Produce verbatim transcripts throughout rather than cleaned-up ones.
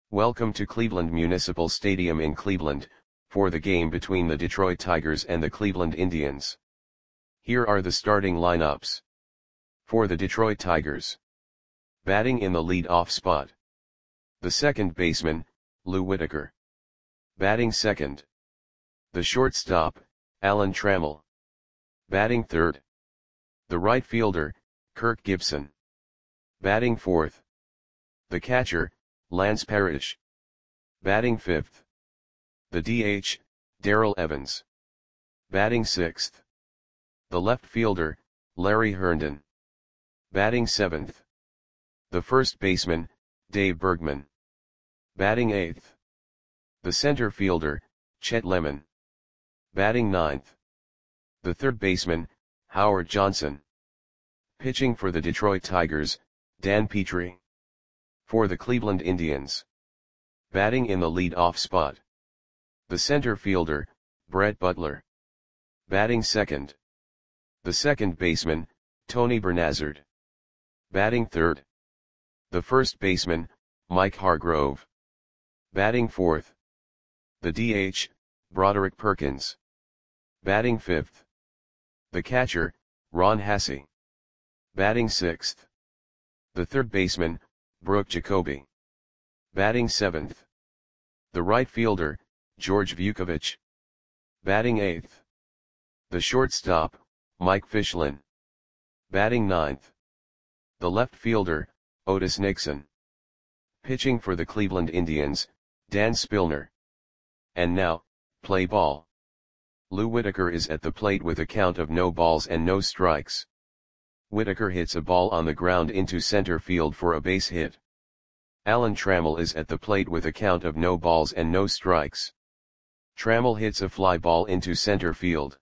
Welcome to Cleveland Municipal Stadium in Cleveland, for the game between the Detroit Tigers and the Cleveland Indians. Here are the starting lineups. For the Detroit Tigers. Batting in the lead-off spot. The second baseman, Lou Whitaker. Batting second. The shortstop, Alan Trammell. Batting third. The right fielder, Kirk Gibson. Batting fourth. The catcher, Lance Parrish. Batting fifth. The D H, Darrell Evans. Batting sixth. The left fielder, Larry Herndon. Batting seventh. The first baseman, Dave Bergman. Batting eighth. The center fielder, Chet Lemon. Batting ninth. The third baseman, Howard Johnson. Pitching for the Detroit Tigers, Dan Petry. For the Cleveland Indians. Batting in the lead-off spot. The center fielder, Brett Butler. Batting second. The second baseman, Tony Bernazard. Batting third. The first baseman, Mike Hargrove. Batting fourth. The D H, Broderick Perkins. Batting fifth. The catcher, Ron Hassey. Batting sixth. The third baseman, Brooke Jacoby. Batting seventh. The right fielder, George Vukovich. Batting eighth. The shortstop, Mike Fichlin. Batting ninth. The left fielder, Otis Nixon. Pitching for the Cleveland Indians, Dan Spillner. And now, play ball. Lou Whitaker is at the plate with a count of no balls and no strikes. Whitaker hits a ball on the ground into center field for a base hit. Alan Trammell is at the plate with a count of no balls and no strikes. Trammell hits a fly ball into center field.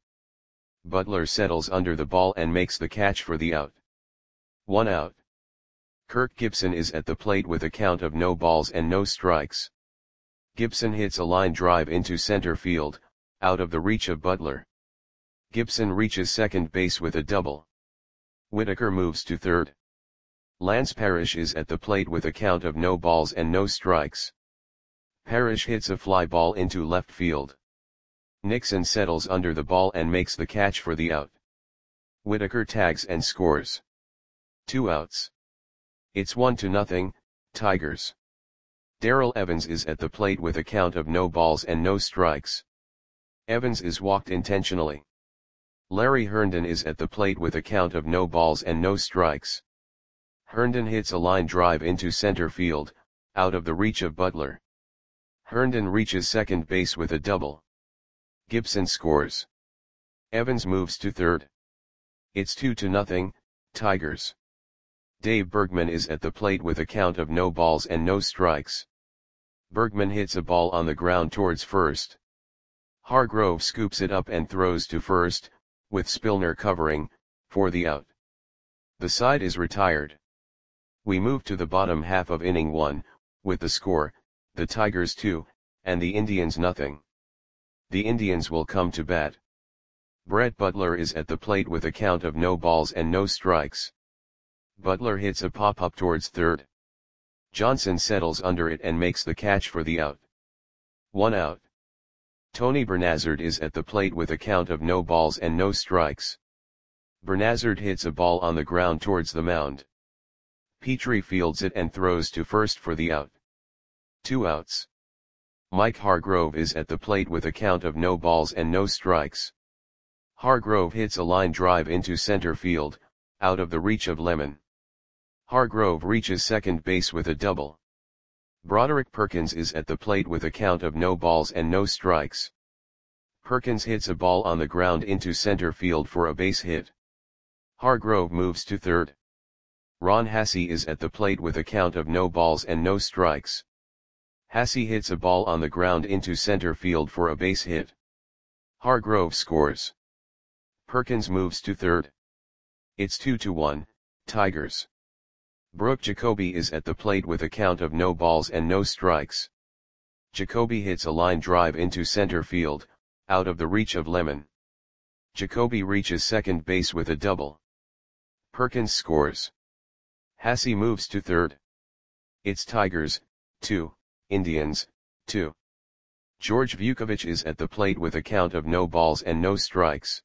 Butler settles under the ball and makes the catch for the out. One out. Kirk Gibson is at the plate with a count of no balls and no strikes. Gibson hits a line drive into center field, out of the reach of Butler. Gibson reaches second base with a double. Whitaker moves to third. Lance Parrish is at the plate with a count of no balls and no strikes. Parrish hits a fly ball into left field. Nixon settles under the ball and makes the catch for the out. Whitaker tags and scores. Two outs. It's one to nothing, Tigers. Darrell Evans is at the plate with a count of no balls and no strikes. Evans is walked intentionally. Larry Herndon is at the plate with a count of no balls and no strikes. Herndon hits a line drive into center field, out of the reach of Butler. Herndon reaches second base with a double. Gibson scores. Evans moves to third. It's two to nothing, Tigers. Dave Bergman is at the plate with a count of no balls and no strikes. Bergman hits a ball on the ground towards first. Hargrove scoops it up and throws to first, with Spillner covering, for the out. The side is retired. We move to the bottom half of inning one, with the score, the Tigers two, and the Indians nothing. The Indians will come to bat. Brett Butler is at the plate with a count of no balls and no strikes. Butler hits a pop-up towards third. Johnson settles under it and makes the catch for the out. One out. Tony Bernazard is at the plate with a count of no balls and no strikes. Bernazard hits a ball on the ground towards the mound. Petry fields it and throws to first for the out. Two outs. Mike Hargrove is at the plate with a count of no balls and no strikes. Hargrove hits a line drive into center field, out of the reach of Lemon. Hargrove reaches second base with a double. Broderick Perkins is at the plate with a count of no balls and no strikes. Perkins hits a ball on the ground into center field for a base hit. Hargrove moves to third. Ron Hassey is at the plate with a count of no balls and no strikes. Hassey hits a ball on the ground into center field for a base hit. Hargrove scores. Perkins moves to third. It's two to one, Tigers. Brooke Jacoby is at the plate with a count of no balls and no strikes. Jacoby hits a line drive into center field, out of the reach of Lemon. Jacoby reaches second base with a double. Perkins scores. Hassey moves to third. It's Tigers, two, Indians, two. George Vukovic is at the plate with a count of no balls and no strikes.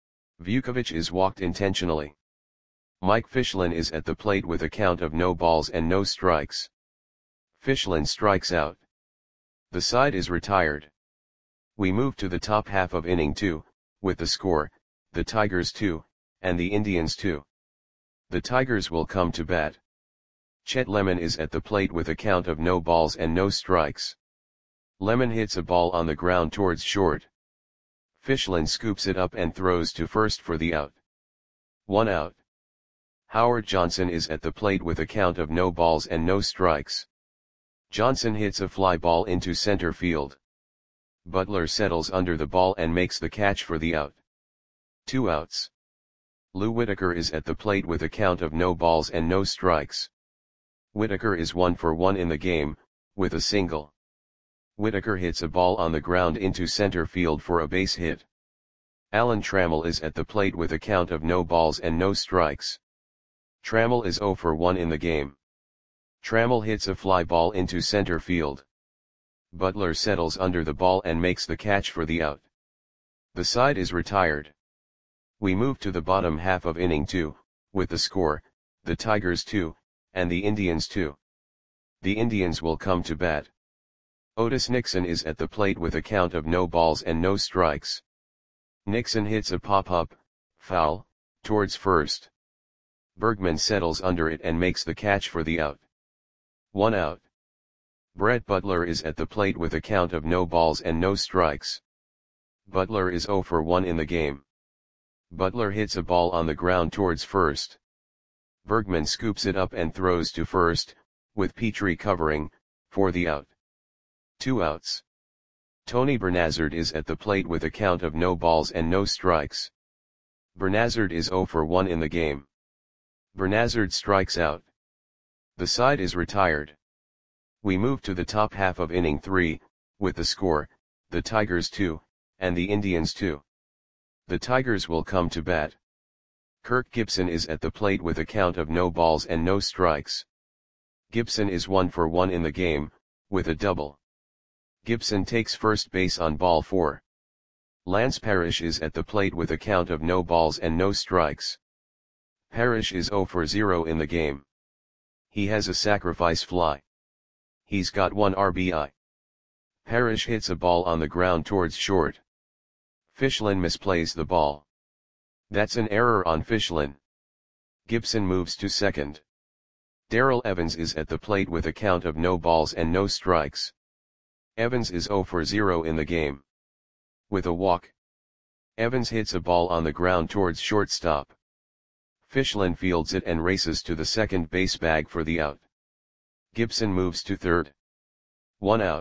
Vukovic is walked intentionally. Mike Fichlin is at the plate with a count of no balls and no strikes. Fichlin strikes out. The side is retired. We move to the top half of inning two, with the score, the Tigers two, and the Indians two. The Tigers will come to bat. Chet Lemon is at the plate with a count of no balls and no strikes. Lemon hits a ball on the ground towards short. Fichlin scoops it up and throws to first for the out. One out. Howard Johnson is at the plate with a count of no balls and no strikes. Johnson hits a fly ball into center field. Butler settles under the ball and makes the catch for the out. Two outs. Lou Whitaker is at the plate with a count of no balls and no strikes. Whitaker is one for one in the game, with a single. Whitaker hits a ball on the ground into center field for a base hit. Alan Trammell is at the plate with a count of no balls and no strikes. Trammell is zero for one in the game. Trammell hits a fly ball into center field. Butler settles under the ball and makes the catch for the out. The side is retired. We move to the bottom half of inning two, with the score, the Tigers two, and the Indians two. The Indians will come to bat. Otis Nixon is at the plate with a count of no balls and no strikes. Nixon hits a pop-up, foul, towards first. Bergman settles under it and makes the catch for the out. One out. Brett Butler is at the plate with a count of no balls and no strikes. Butler is zero for one in the game. Butler hits a ball on the ground towards first. Bergman scoops it up and throws to first, with Petrie covering, for the out. Two outs. Tony Bernazard is at the plate with a count of no balls and no strikes. Bernazard is zero for one in the game. Bernazard strikes out. The side is retired. We move to the top half of inning three, with the score, the Tigers two, and the Indians two. The Tigers will come to bat. Kirk Gibson is at the plate with a count of no balls and no strikes. Gibson is one for one in the game, with a double. Gibson takes first base on ball four. Lance Parrish is at the plate with a count of no balls and no strikes. Parrish is zero for zero in the game. He has a sacrifice fly. He's got one R B I. Parrish hits a ball on the ground towards short. Fichlin misplays the ball. That's an error on Fichlin. Gibson moves to second. Darrell Evans is at the plate with a count of no balls and no strikes. Evans is zero for zero in the game. With a walk. Evans hits a ball on the ground towards shortstop. Fichlin fields it and races to the second base bag for the out. Gibson moves to third. One out.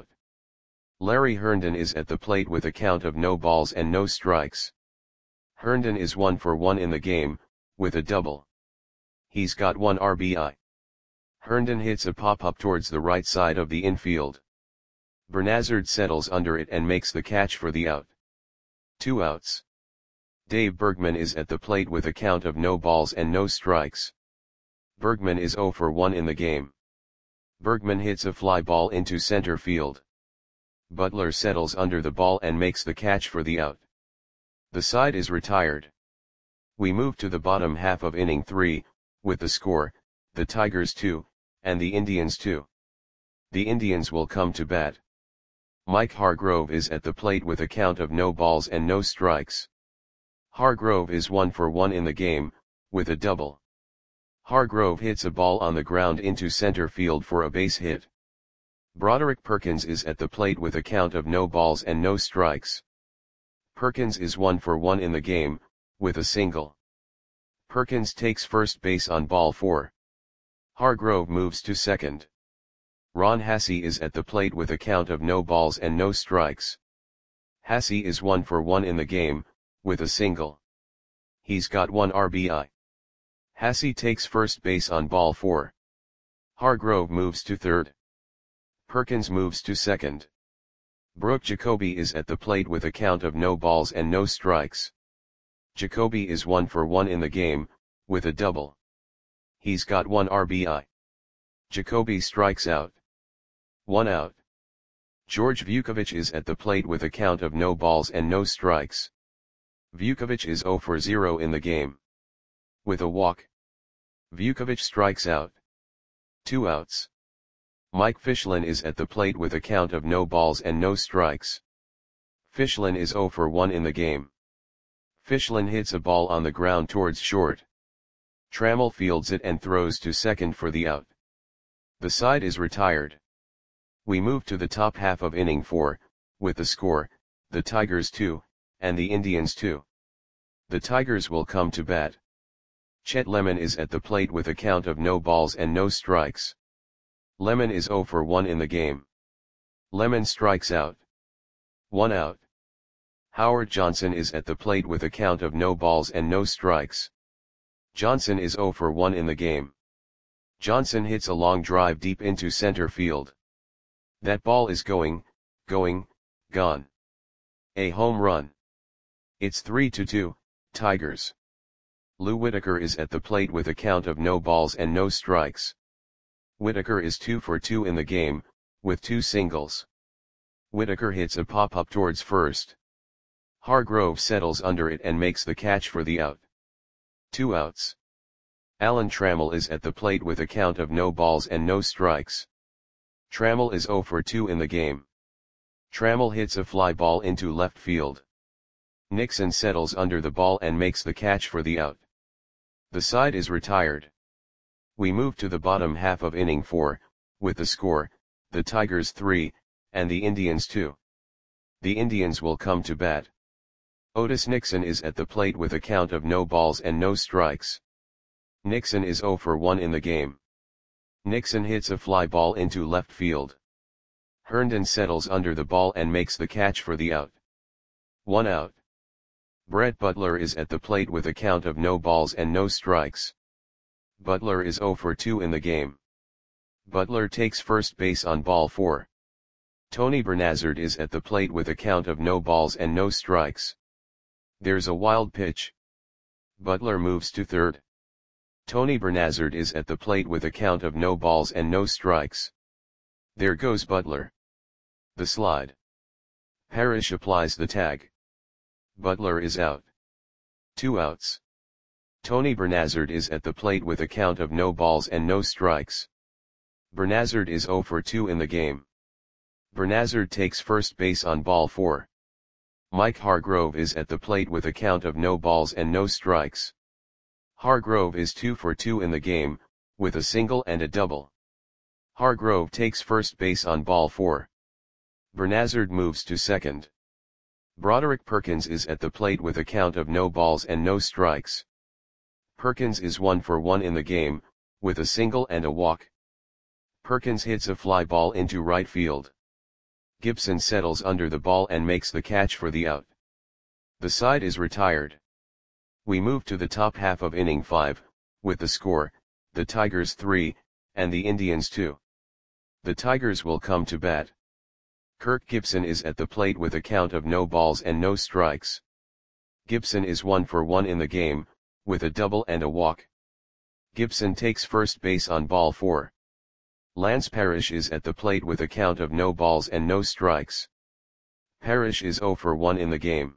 Larry Herndon is at the plate with a count of no balls and no strikes. Herndon is one for one in the game, with a double. He's got one R B I. Herndon hits a pop-up towards the right side of the infield. Bernazard settles under it and makes the catch for the out. Two outs. Dave Bergman is at the plate with a count of no balls and no strikes. Bergman is zero for one in the game. Bergman hits a fly ball into center field. Butler settles under the ball and makes the catch for the out. The side is retired. We move to the bottom half of inning three, with the score, the Tigers two, and the Indians two. The Indians will come to bat. Mike Hargrove is at the plate with a count of no balls and no strikes. Hargrove is one for one in the game, with a double. Hargrove hits a ball on the ground into center field for a base hit. Broderick Perkins is at the plate with a count of no balls and no strikes. Perkins is one for one in the game, with a single. Perkins takes first base on ball four. Hargrove moves to second. Ron Hassey is at the plate with a count of no balls and no strikes. Hassey is one for one in the game, with a single. He's got one R B I. Hassey takes first base on ball four. Hargrove moves to third. Perkins moves to second. Brooke Jacoby is at the plate with a count of no balls and no strikes. Jacoby is one for one in the game, with a double. He's got one R B I. Jacoby strikes out. One out. George Vukovic is at the plate with a count of no balls and no strikes. Vukovic is zero for zero in the game. With a walk, Vukovic strikes out. Two outs. Mike Fichlin is at the plate with a count of no balls and no strikes. Fichlin is zero for one in the game. Fichlin hits a ball on the ground towards short. Trammell fields it and throws to second for the out. The side is retired. We move to the top half of inning four, with the score, the Tigers two, and the Indians two. The Tigers will come to bat. Chet Lemon is at the plate with a count of no balls and no strikes. Lemon is zero for one in the game. Lemon strikes out. One out. Howard Johnson is at the plate with a count of no balls and no strikes. Johnson is zero for one in the game. Johnson hits a long drive deep into center field. That ball is going, going, gone. A home run. It's three to two, Tigers. Lou Whitaker is at the plate with a count of no balls and no strikes. Whitaker is two for two in the game, with two singles. Whitaker hits a pop-up towards first. Hargrove settles under it and makes the catch for the out. Two outs. Alan Trammell is at the plate with a count of no balls and no strikes. Trammell is zero for two in the game. Trammell hits a fly ball into left field. Nixon settles under the ball and makes the catch for the out. The side is retired. We move to the bottom half of inning four, with the score, the Tigers three, and the Indians two. The Indians will come to bat. Otis Nixon is at the plate with a count of no balls and no strikes. Nixon is zero for one in the game. Nixon hits a fly ball into left field. Herndon settles under the ball and makes the catch for the out. One out. Brett Butler is at the plate with a count of no balls and no strikes. Butler is zero for two in the game. Butler takes first base on ball four. Tony Bernazard is at the plate with a count of no balls and no strikes. There's a wild pitch. Butler moves to third. Tony Bernazard is at the plate with a count of no balls and no strikes. There goes Butler. The slide. Parrish applies the tag. Butler is out. Two outs. Tony Bernazard is at the plate with a count of no balls and no strikes. Bernazard is zero for two in the game. Bernazard takes first base on ball four. Mike Hargrove is at the plate with a count of no balls and no strikes. Hargrove is two for two in the game, with a single and a double. Hargrove takes first base on ball four. Bernazard moves to second. Broderick Perkins is at the plate with a count of no balls and no strikes. Perkins is one for one in the game, with a single and a walk. Perkins hits a fly ball into right field. Gibson settles under the ball and makes the catch for the out. The side is retired. We move to the top half of inning five, with the score, the Tigers three, and the Indians two. The Tigers will come to bat. Kirk Gibson is at the plate with a count of no balls and no strikes. Gibson is one for one in the game, with a double and a walk. Gibson takes first base on ball four. Lance Parrish is at the plate with a count of no balls and no strikes. Parrish is zero for one in the game.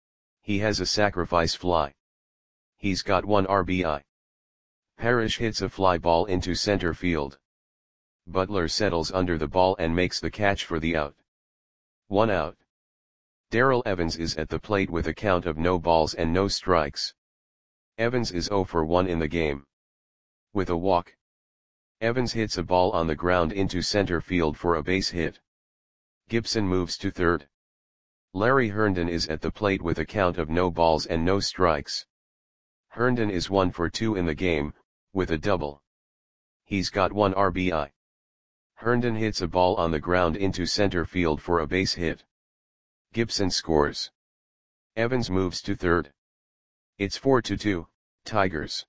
He has a sacrifice fly. He's got one R B I. Parrish hits a fly ball into center field. Butler settles under the ball and makes the catch for the out. One out. Darrell Evans is at the plate with a count of no balls and no strikes. Evans is zero for one in the game. With a walk. Evans hits a ball on the ground into center field for a base hit. Gibson moves to third. Larry Herndon is at the plate with a count of no balls and no strikes. Herndon is one for two in the game, with a double. He's got one R B I. Herndon hits a ball on the ground into center field for a base hit. Gibson scores. Evans moves to third. It's four to two, Tigers.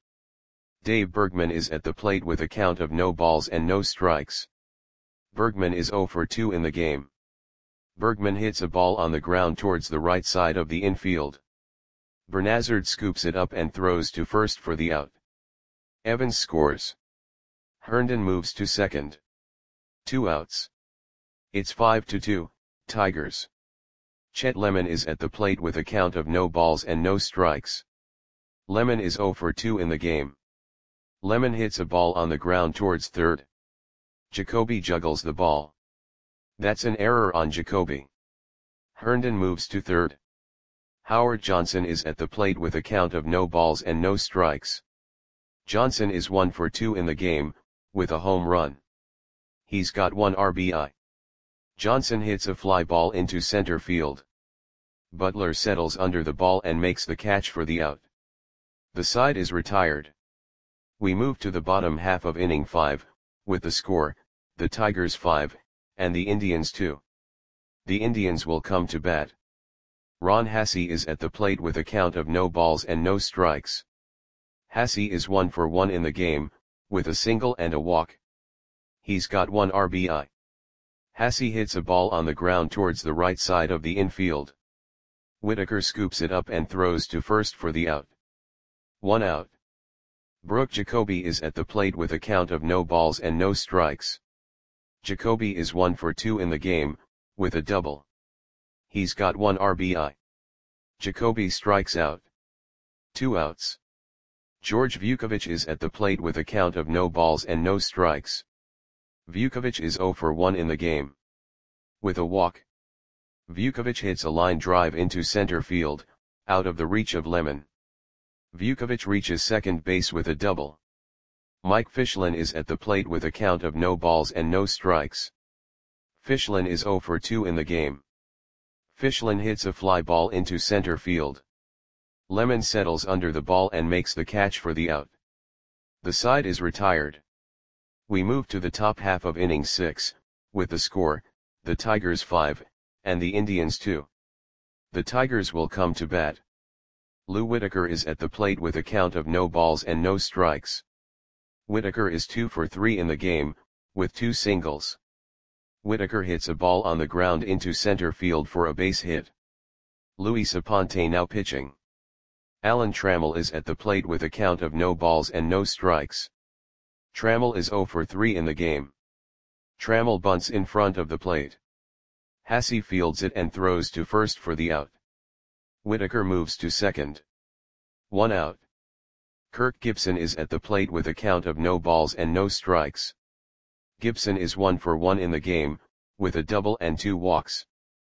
Dave Bergman is at the plate with a count of no balls and no strikes. Bergman is zero for two in the game. Bergman hits a ball on the ground towards the right side of the infield. Bernazard scoops it up and throws to first for the out. Evans scores. Herndon moves to second. Two outs. It's five to two, Tigers. Chet Lemon is at the plate with a count of no balls and no strikes. Lemon is zero for two in the game. Lemon hits a ball on the ground towards third. Jacoby juggles the ball. That's an error on Jacoby. Herndon moves to third. Howard Johnson is at the plate with a count of no balls and no strikes. Johnson is one for two in the game, with a home run. He's got one R B I. Johnson hits a fly ball into center field. Butler settles under the ball and makes the catch for the out. The side is retired. We move to the bottom half of inning five, with the score, the Tigers five, and the Indians two. The Indians will come to bat. Ron Hassey is at the plate with a count of no balls and no strikes. Hassey is one for one in the game, with a single and a walk. He's got one R B I. Hassey hits a ball on the ground towards the right side of the infield. Whitaker scoops it up and throws to first for the out. One out. Brooke Jacoby is at the plate with a count of no balls and no strikes. Jacoby is one for two in the game, with a double. He's got one R B I. Jacoby strikes out. Two outs. George Vukovic is at the plate with a count of no balls and no strikes. Vukovic is zero for one in the game. With a walk. Vukovic hits a line drive into center field, out of the reach of Lemon. Vukovic reaches second base with a double. Mike Fichlin is at the plate with a count of no balls and no strikes. Fichlin is zero for two in the game. Fichlin hits a fly ball into center field. Lemon settles under the ball and makes the catch for the out. The side is retired. We move to the top half of inning six, with the score, the Tigers five, and the Indians two. The Tigers will come to bat. Lou Whitaker is at the plate with a count of no balls and no strikes. Whitaker is two for three in the game, with two singles. Whitaker hits a ball on the ground into center field for a base hit. Luis Aponte now pitching. Alan Trammell is at the plate with a count of no balls and no strikes. Trammell is zero for three in the game. Trammell bunts in front of the plate. Hassey fields it and throws to first for the out. Whitaker moves to second. One out. Kirk Gibson is at the plate with a count of no balls and no strikes. Gibson is one for one in the game, with a double and two walks.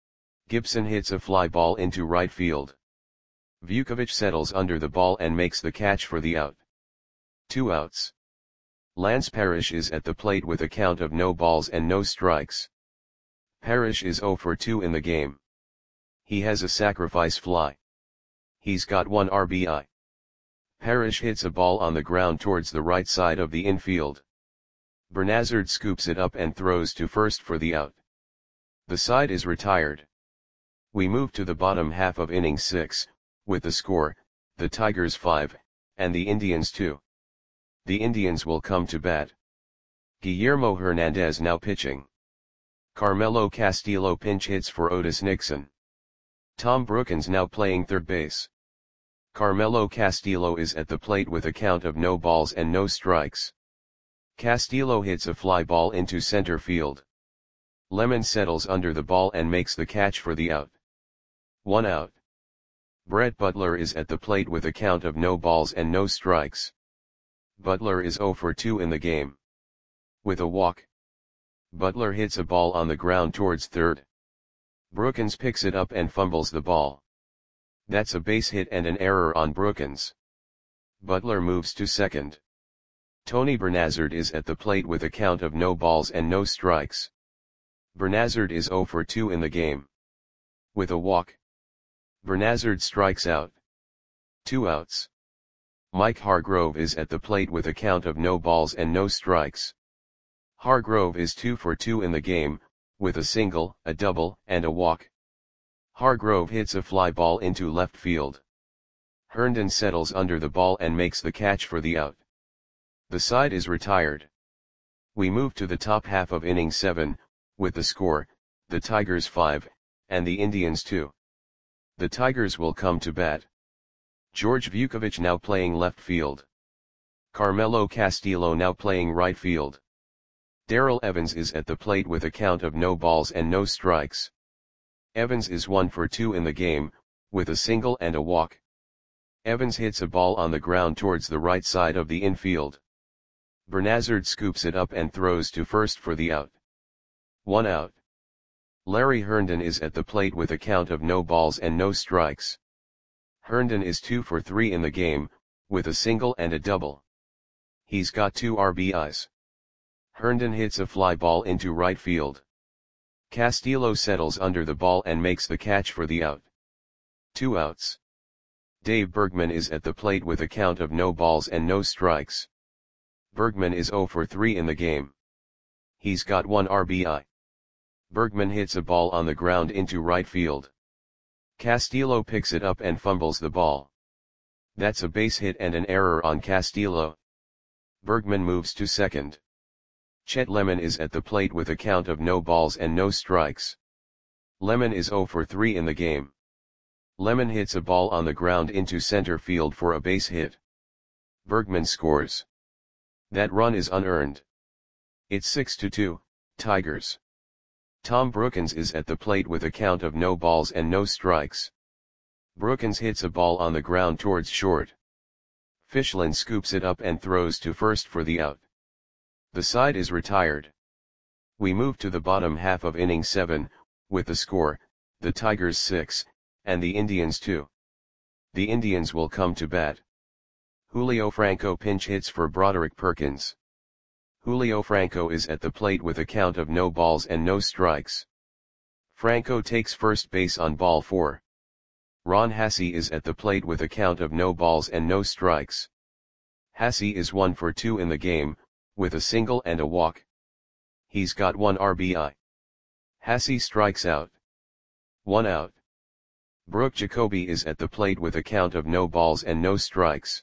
Gibson hits a fly ball into right field. Vukovic settles under the ball and makes the catch for the out. Two outs. Lance Parrish is at the plate with a count of no balls and no strikes. Parrish is zero for two in the game. He has a sacrifice fly. He's got one R B I. Parrish hits a ball on the ground towards the right side of the infield. Bernazard scoops it up and throws to first for the out. The side is retired. We move to the bottom half of inning six, with the score, the Tigers five, and the Indians two. The Indians will come to bat. Guillermo Hernandez now pitching. Carmelo Castillo pinch hits for Otis Nixon. Tom Brookins now playing third base. Carmelo Castillo is at the plate with a count of no balls and no strikes. Castillo hits a fly ball into center field. Lemon settles under the ball and makes the catch for the out. One out. Brett Butler is at the plate with a count of no balls and no strikes. Butler is zero for two in the game. With a walk. Butler hits a ball on the ground towards third. Brookins picks it up and fumbles the ball. That's a base hit and an error on Brookins. Butler moves to second. Tony Bernazard is at the plate with a count of no balls and no strikes. Bernazard is zero for two in the game. With a walk. Bernazard strikes out. Two outs. Mike Hargrove is at the plate with a count of no balls and no strikes. Hargrove is two for two in the game, with a single, a double, and a walk. Hargrove hits a fly ball into left field. Herndon settles under the ball and makes the catch for the out. The side is retired. We move to the top half of inning seven, with the score, the Tigers five, and the Indians two. The Tigers will come to bat. George Vukovic now playing left field. Carmelo Castillo now playing right field. Darrell Evans is at the plate with a count of no balls and no strikes. Evans is one for two in the game, with a single and a walk. Evans hits a ball on the ground towards the right side of the infield. Bernazard scoops it up and throws to first for the out. One out. Larry Herndon is at the plate with a count of no balls and no strikes. Herndon is two for three in the game, with a single and a double. He's got two R B Is. Herndon hits a fly ball into right field. Castillo settles under the ball and makes the catch for the out. Two outs. Dave Bergman is at the plate with a count of no balls and no strikes. Bergman is zero for three in the game. He's got one R B I. Bergman hits a ball on the ground into right field. Castillo picks it up and fumbles the ball. That's a base hit and an error on Castillo. Bergman moves to second. Chet Lemon is at the plate with a count of no balls and no strikes. Lemon is zero for three in the game. Lemon hits a ball on the ground into center field for a base hit. Bergman scores. That run is unearned. It's six to two, Tigers. Tom Brookins is at the plate with a count of no balls and no strikes. Brookins hits a ball on the ground towards short. Fischlin scoops it up and throws to first for the out. The side is retired. We move to the bottom half of inning seven, with the score, the Tigers six, and the Indians two. The Indians will come to bat. Julio Franco pinch hits for Broderick Perkins. Julio Franco is at the plate with a count of no balls and no strikes. Franco takes first base on ball four. Ron Hassey is at the plate with a count of no balls and no strikes. Hassey is one for two in the game, with a single and a walk. He's got one R B I. Hassey strikes out. One out. Brooke Jacoby is at the plate with a count of no balls and no strikes.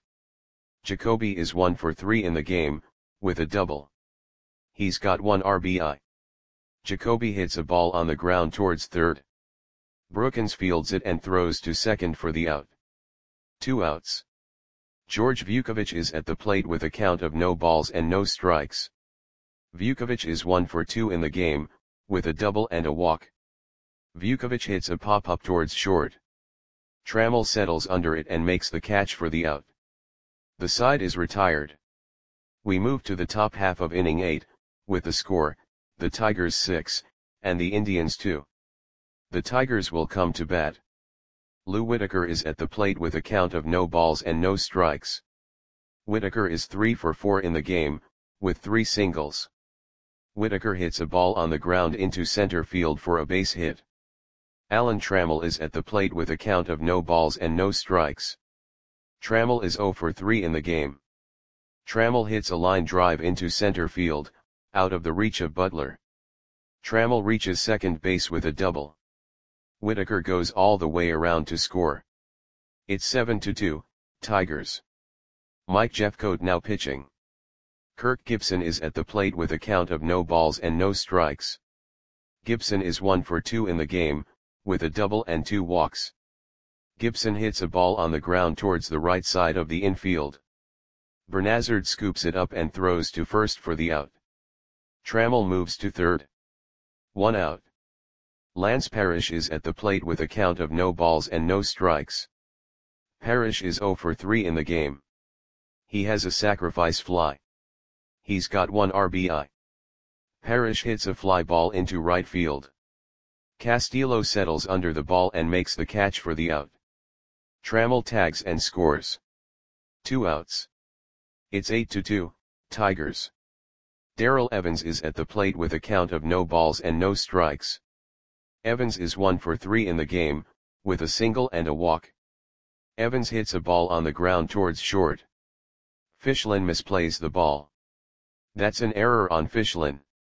Jacoby is one for three in the game, with a double. He's got one R B I. Jacoby hits a ball on the ground towards third. Brookins fields it and throws to second for the out. Two outs. George Vukovic is at the plate with a count of no balls and no strikes. Vukovic is one for two in the game, with a double and a walk. Vukovic hits a pop-up towards short. Trammell settles under it and makes the catch for the out. The side is retired. We move to the top half of inning eight, with the score, the Tigers six, and the Indians two. The Tigers will come to bat. Lou Whitaker is at the plate with a count of no balls and no strikes. Whitaker is three for four in the game, with three singles. Whitaker hits a ball on the ground into center field for a base hit. Alan Trammell is at the plate with a count of no balls and no strikes. Trammell is zero for three in the game. Trammell hits a line drive into center field, out of the reach of Butler. Trammell reaches second base with a double. Whitaker goes all the way around to score. It's seven to two, Tigers. Mike Jeffcoat now pitching. Kirk Gibson is at the plate with a count of no balls and no strikes. Gibson is one for two in the game, with a double and two walks. Gibson hits a ball on the ground towards the right side of the infield. Bernazard scoops it up and throws to first for the out. Trammell moves to third. One out. Lance Parrish is at the plate with a count of no balls and no strikes. Parrish is zero for three in the game. He has a sacrifice fly. He's got one R B I. Parrish hits a fly ball into right field. Castillo settles under the ball and makes the catch for the out. Trammell tags and scores. Two outs. It's eight to two, Tigers. Darrell Evans is at the plate with a count of no balls and no strikes. Evans is one for three in the game, with a single and a walk. Evans hits a ball on the ground towards short. Fischlin misplays the ball. That's an error on Fischlin.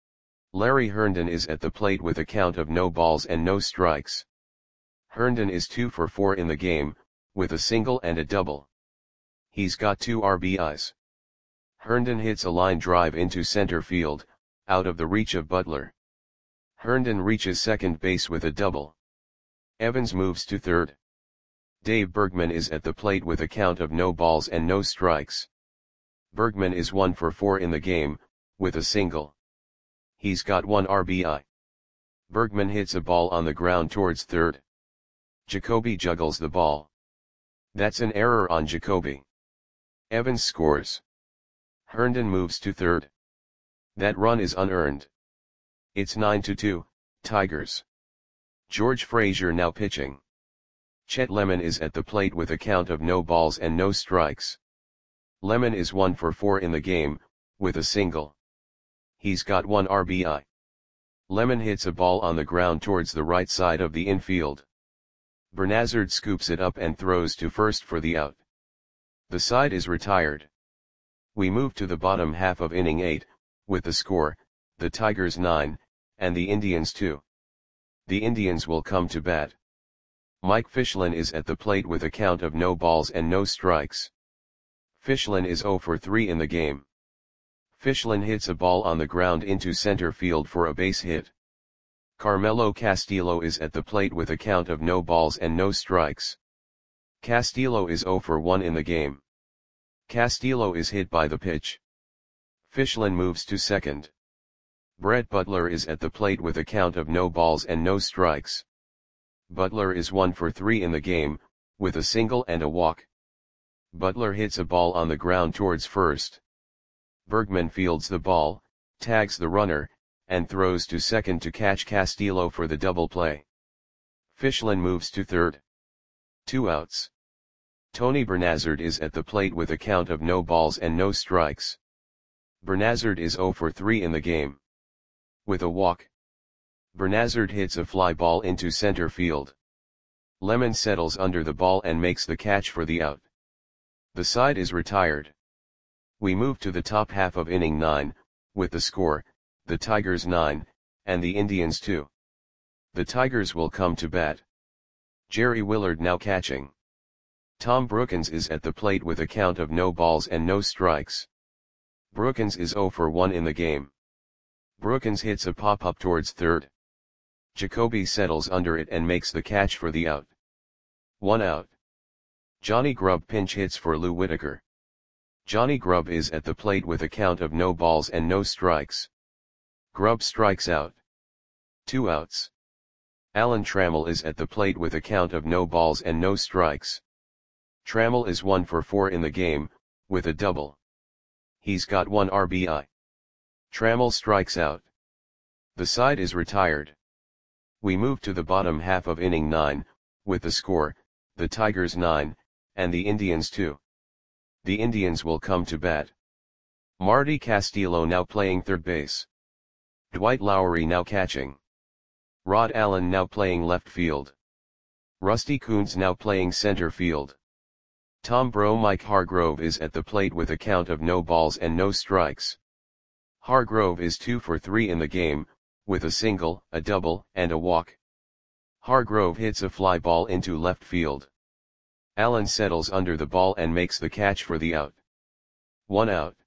Larry Herndon is at the plate with a count of no balls and no strikes. Herndon is two for four in the game, with a single and a double. He's got two R B Is. Herndon hits a line drive into center field, out of the reach of Butler. Herndon reaches second base with a double. Evans moves to third. Dave Bergman is at the plate with a count of no balls and no strikes. Bergman is one for four in the game, with a single. He's got one R B I. Bergman hits a ball on the ground towards third. Jacoby juggles the ball. That's an error on Jacoby. Evans scores. Herndon moves to third. That run is unearned. It's nine to two, Tigers. George Frazier now pitching. Chet Lemon is at the plate with a count of no balls and no strikes. Lemon is one for four in the game, with a single. He's got one R B I. Lemon hits a ball on the ground towards the right side of the infield. Bernazard scoops it up and throws to first for the out. The side is retired. We move to the bottom half of inning eight, with the score, the Tigers nine, and the Indians two. The Indians will come to bat. Mike Fichlin is at the plate with a count of no balls and no strikes. Fichlin is zero for three in the game. Fichlin hits a ball on the ground into center field for a base hit. Carmelo Castillo is at the plate with a count of no balls and no strikes. Castillo is zero for one in the game. Castillo is hit by the pitch. Fichlin moves to second. Brett Butler is at the plate with a count of no balls and no strikes. Butler is one for three in the game, with a single and a walk. Butler hits a ball on the ground towards first. Bergman fields the ball, tags the runner, and throws to second to catch Castillo for the double play. Fichlin moves to third. Two outs. Tony Bernazard is at the plate with a count of no balls and no strikes. Bernazard is zero for three in the game. With a walk. Bernazard hits a fly ball into center field. Lemon settles under the ball and makes the catch for the out. The side is retired. We move to the top half of inning nine, with the score, the Tigers nine, and the Indians two. The Tigers will come to bat. Jerry Willard now catching. Tom Brookins is at the plate with a count of no balls and no strikes. Brookins is zero for one in the game. Brookins hits a pop-up towards third. Jacoby settles under it and makes the catch for the out. One out. Johnny Grubb pinch hits for Lou Whitaker. Johnny Grubb is at the plate with a count of no balls and no strikes. Grubb strikes out. Two outs. Alan Trammell is at the plate with a count of no balls and no strikes. Trammell is one for four in the game, with a double. He's got one R B I. Trammell strikes out. The side is retired. We move to the bottom half of inning nine, with the score, the Tigers nine, and the Indians two. The Indians will come to bat. Marty Castillo now playing third base. Dwight Lowery now catching. Rod Allen now playing left field. Rusty Kuntz now playing center field. Tom Bro Mike Hargrove is at the plate with a count of no balls and no strikes. Hargrove is two for three in the game, with a single, a double, and a walk. Hargrove hits a fly ball into left field. Allen settles under the ball and makes the catch for the out. One out.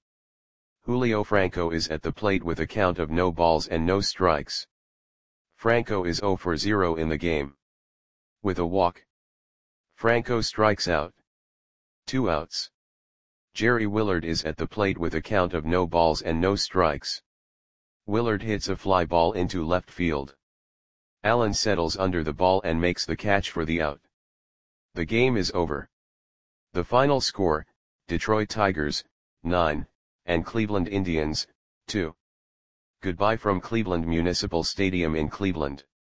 Julio Franco is at the plate with a count of no balls and no strikes. Franco is zero for zero in the game. With a walk. Franco strikes out. Two outs. Jerry Willard is at the plate with a count of no balls and no strikes. Willard hits a fly ball into left field. Allen settles under the ball and makes the catch for the out. The game is over. The final score, Detroit Tigers, nine, and Cleveland Indians, two. Goodbye from Cleveland Municipal Stadium in Cleveland.